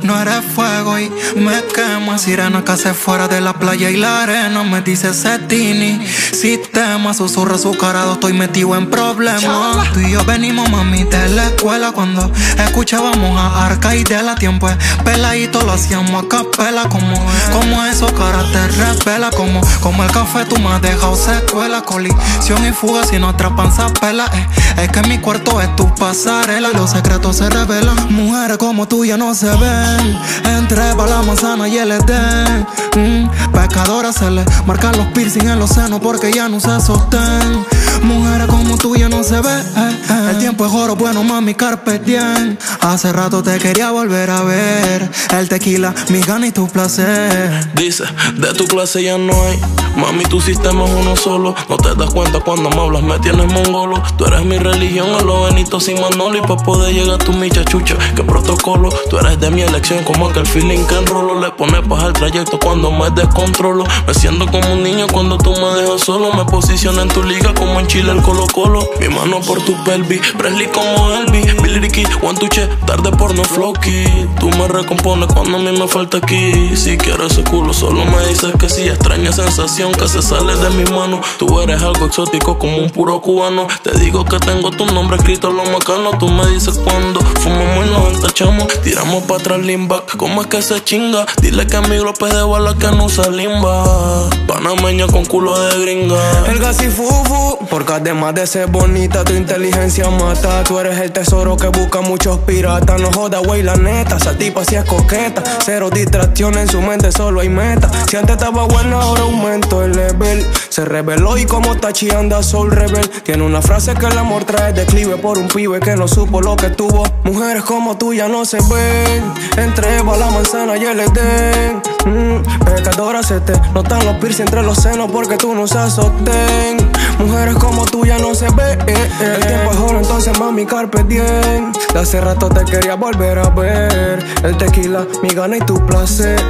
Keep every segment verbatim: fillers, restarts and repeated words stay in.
no eres fuego y me quema. Sirena que hace fuera de la playa y la arena. Me dice Setini, sistema, susurra azucarado, estoy metido en problemas. Tú y yo venimos, mami, de la escuela cuando escuchábamos a Arca y de la tiempo es peladito, lo hacíamos a capela. Como, como esos caras te revela, como, como el café tú me has dejado secuela. Colisión y fuga si no atrapan esa pela. eh, Es que mi cuarto es tu pasarela, los secretos se revelan. Mujeres como tú ya no se ven, entre pa' la manzana y el edén. mm, Pecadoras se le marcan los piercing en los senos porque ya no se sostén. Mujeres como tú ya no se ve, eh, eh. El tiempo es oro, bueno mami, carpe diem. Hace rato te quería volver a ver. El tequila, mi gana y tu placer. Dice, de tu clase ya no hay. Mami, tu sistema es uno solo. No te das cuenta cuando me hablas, me tienes mongolo. Tú eres mi religión, a los Benitos y Manolo. Y pa' poder llegar a tu micha chucha, qué protocolo. Tú eres de mi elección, como aquel feeling que enrolo. Le pones paz al trayecto cuando me descontrolo. Me siento como un niño cuando tú me dejas solo. Me posiciono en tu liga como en Chile el Colo Colo. Mi mano por tu pelvis, Presley como Elvis. Billy Ricky, one touche, tarde por no flocky. Tú me recompones cuando a mí me falta aquí. Si quieres ese culo, solo me dices que sí. Extraña sensación que se sale de mis manos. Tú eres algo exótico como un puro cubano. Te digo que tengo tu nombre escrito en lo macano. Tú me dices cuando fumamos y nos entachamos. Tiramos pa' atrás limba, ¿cómo es que se chinga? Dile que mi glope de bala que no usa limba. Panameña con culo de gringa. El gas y fufu, porque además de ser bonita, tu inteligencia mata. Tú eres el tesoro que busca muchos piratas. No joda, wey, la neta, esa tipa sí es coqueta. Cero distracciones, en su mente solo hay meta. Si antes estaba buena, ahora aumento el level. Se reveló y como Tachi anda Soul Rebel. Tiene una frase que el amor trae declive por un pibe que no supo lo que tuvo. Mujeres como tú ya no se ven, entre Eva, la manzana y el edén. mm, Pecadoras se te notan los piercing entre los senos porque tú no usas sostén. Mujeres como tú ya no se ven, eh, eh. El tiempo es oro, entonces mami, carpe diem. De hace rato te quería volver a ver. El tequila, mi gana y tu placer.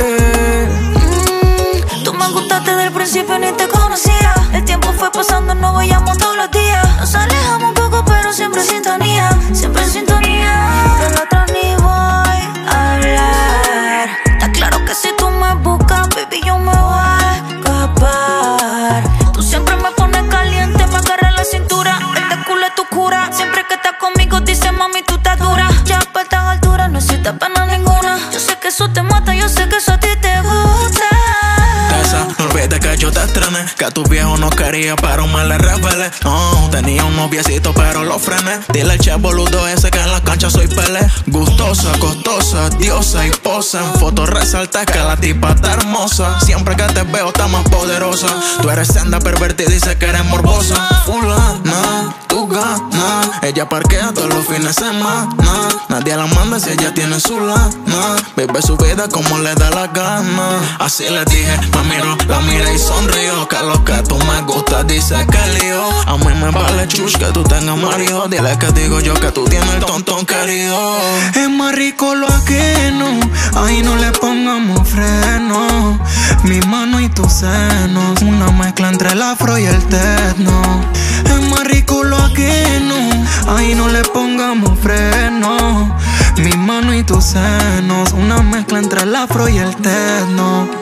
Tú me gustaste del principio, ni te conocía. El tiempo fue pasando, nos veíamos todos los días. Nos alejamos un poco, pero siempre en sintonía. Siempre en sintonía. Del otro ni voy a hablar. Está claro que si tú me buscas, baby, yo me voy a escapar. Tú siempre me pones caliente, me agarras la cintura. El de culo es tu cura. Siempre que estás conmigo, dice mami, tú estás dura. Ya para estas alturas no existe pena ninguna. Yo sé que eso te mata, yo sé que eso a ti te gusta. No olvides que yo te estrené, que a tu viejo no quería, pero me le rebelé. No, tenía un noviecito, pero lo frené. Dile al che boludo ese que en la cancha soy Pelé. Gustosa, costosa, diosa y posa. En fotos resalta que la tipa está hermosa. Siempre que te veo está más poderosa. Tú eres senda pervertida y dice que eres morbosa. Fulana, tu gana. Ella parquea todos los fines de semana. Nadie la manda si ella tiene su lana. Vive su vida como le da la gana. Así le dije, me miro, la mira y sonrío. Que lo que tú me gusta dice que lío. A mí me vale chuch que tú tengas marido. Dile que digo yo que tú tienes el tontón querido. Es más rico lo ajeno, ahí no le pongamos freno. Mi mano y tus senos, una mezcla entre el afro y el techno. Es más rico lo ajeno, ahí no le pongamos freno. Mi mano y tus senos, una mezcla entre el afro y el techno.